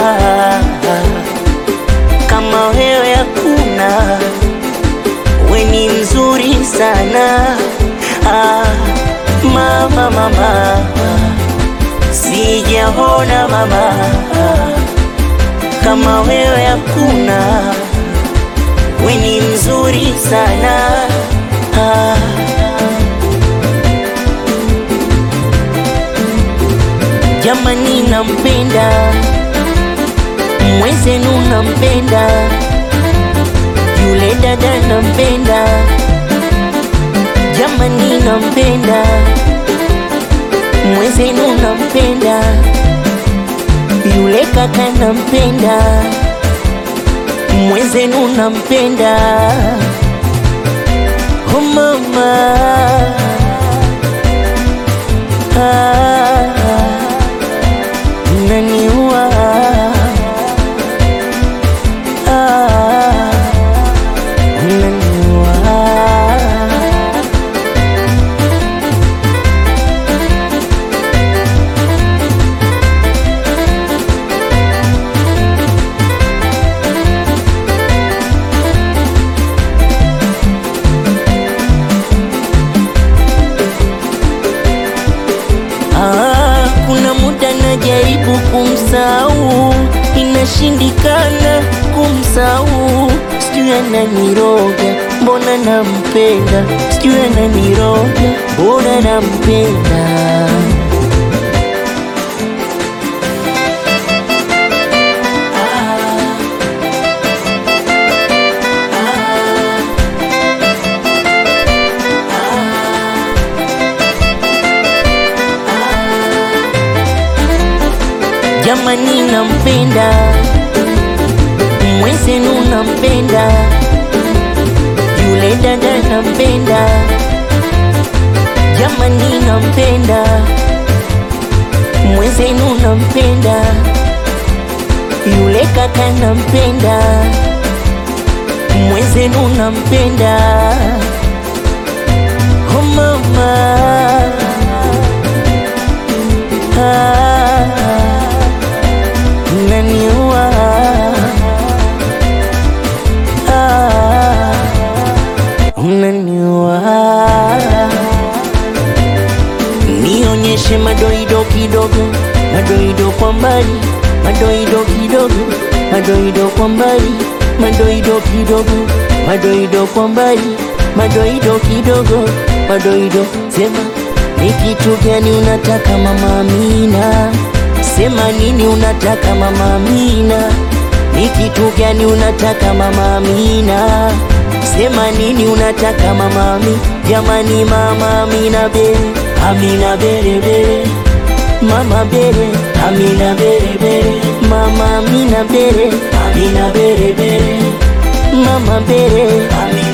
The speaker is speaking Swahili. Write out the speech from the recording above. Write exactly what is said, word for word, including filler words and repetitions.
kama wewe hakuna, we ni mzuri sana. Ah, mama mama, sijaona mama kama wewe hakuna, we ni mzuri sana. Ah, jamani nampenda, mwenzenu nampenda, yule dada nampenda, jamani nampenda, mwenzenu nampenda, yule kaka nampenda, mwenzenu nampenda. Oh mama, ah, unaniua, ah, unaniua. Ah, kuna muda najaribu kumsahau, inashindikana kumsahau. Sijui ananiroga, mbona nampenda, sijui ananiroga, mbona nampenda. Jamani nampenda, mwenzenu nampenda, yule dada nampenda, jamani nampenda, mwenzenu nampenda, yule kaka nampenda, mwenzenu nampenda. Oh mama, ah, unaniua, ah, unaniua. Nionyeshe madoido kidogo, madoido kwa mbali, madoido kidogo, madoido kwa mbali, madoido kidogo, madoido kwa mbali, madoido kidogo, madoido. Sema ni kitu gani unataka mama Amina? Sema nini unataka mama Amina? Ni kitu gani unataka mama Amina? Sema nini unataka mama Amina? Jamani mama Amina bere, Amina bere bere, mama bere, Amina bere bere, mama Amina bere, Amina bere bere, mama bere, Amina.